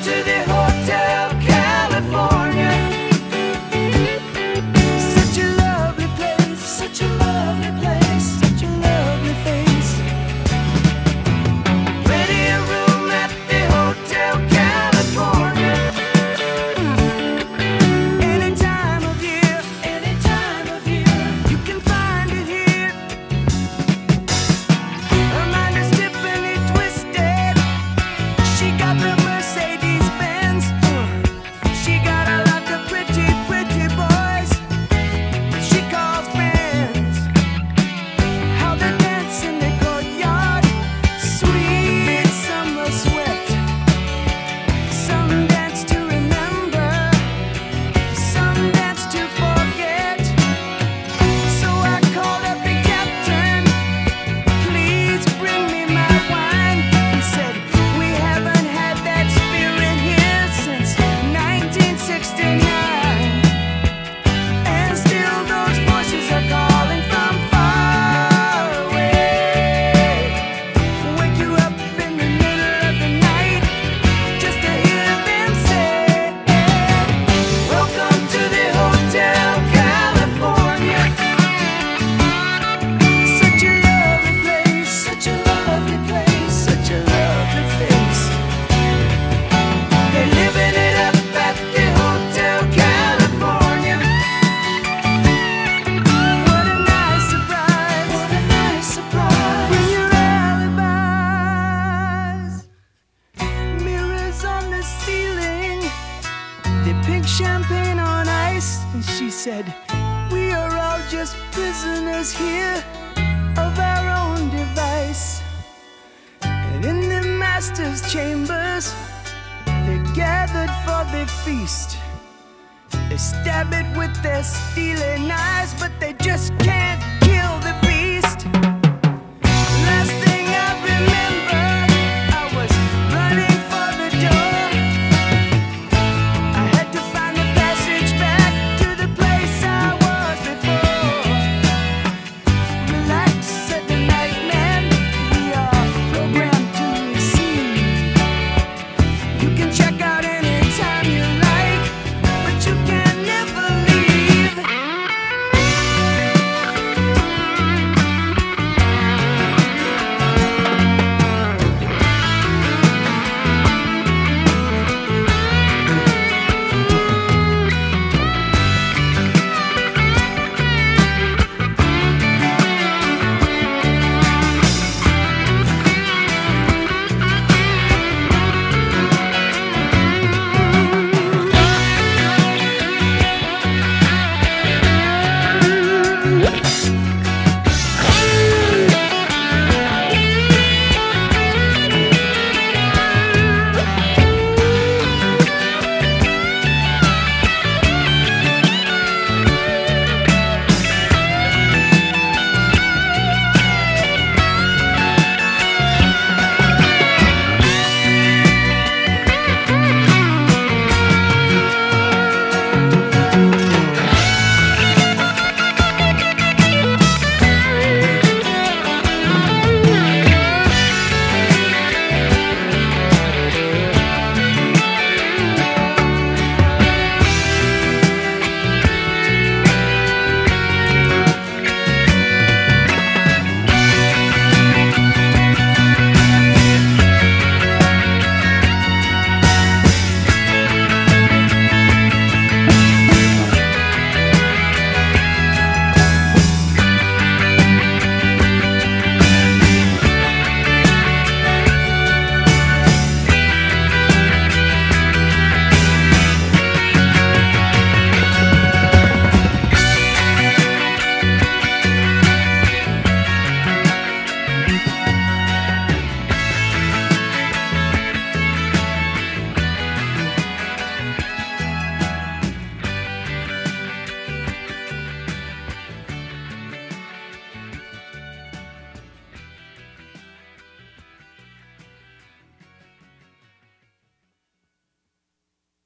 to the Hotel California. Such a lovely place, such a lovely place, such a lovely face. Plenty of room at the Hotel California. Any time of year, you can find it here. Her mind is Tiffany twisted. She got the Mercedes Benz. She got a lot of pretty, pretty boys she calls friends. How they dance in the courtyard, sweet summer sweat. Some dance to remember, some dance to forget. So I called up the captain, please bring me my wine. He said, we haven't had that spirit here since 1969. And still those voices are calling from far away. Wake you up in the middle of the night just to hear them say, welcome to the Hotel California. Such a lovely place, such a lovely place, such a lovely face. They're living it up at the Hotel California. What a nice surprise, what a nice surprise. Bring your alibis. Mirrors on the ceiling, they pink champagne on ice. And she said, we are all just prisoners here of our own device. And in the master's chambers, they're gathered for the feast. They stab it with their steely knives, but they just can't